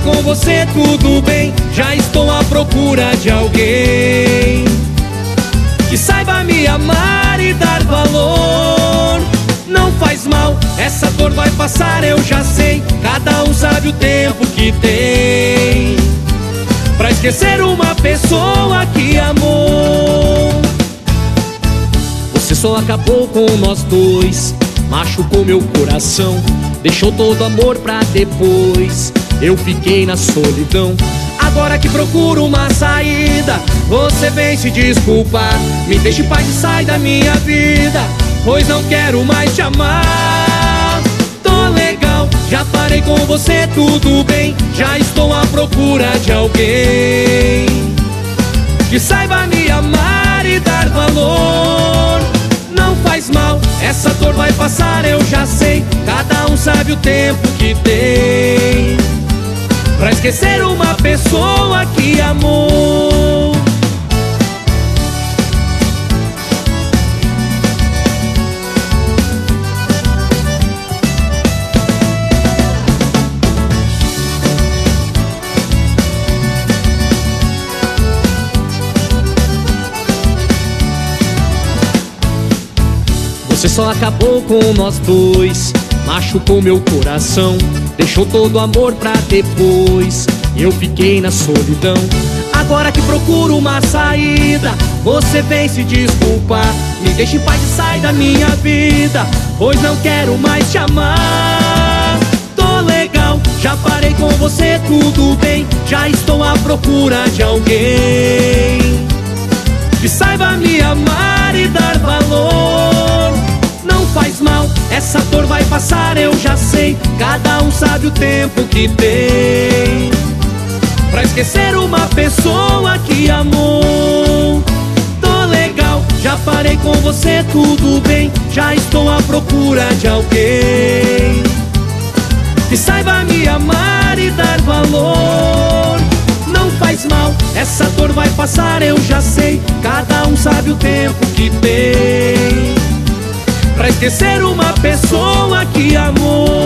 com você, tudo bem. Já estou à procura de alguém que saiba me amar e dar valor. Não faz mal, essa dor vai passar, eu já sei. Cada um sabe o tempo que tem pra esquecer uma pessoa que amou. Você só acabou com nós dois, machucou meu coração, deixou todo amor pra depois. Eu fiquei na solidão. Agora que procuro uma saída, você vem se desculpar. Me deixe em paz e sai da minha vida, pois não quero mais te amar. Tô legal, já parei com você, tudo bem. Já estou à procura de alguém que saiba me amar e dar valor. Não faz mal, essa dor vai passar, eu já sei. Cada um sabe o tempo que tem pra esquecer uma pessoa que amou. Você só acabou com nós dois, machucou meu coração, deixou todo amor pra depois. Eu fiquei na solidão. Agora que procuro uma saída, você vem se desculpar. Me deixa em paz e sai da minha vida, pois não quero mais te amar. Tô legal, já parei com você, tudo bem. Já estou à procura de alguém que saiba me amar e dar valor. Não faz mal, essa dor vai passar, eu já sei. Cada um sabe o tempo que tem pra esquecer uma pessoa que amou. Tô legal, já parei com você, tudo bem. Já estou à procura de alguém que saiba me amar e dar valor. Não faz mal, essa dor vai passar, eu já sei. Cada um sabe o tempo que tem pra esquecer uma pessoa que amou.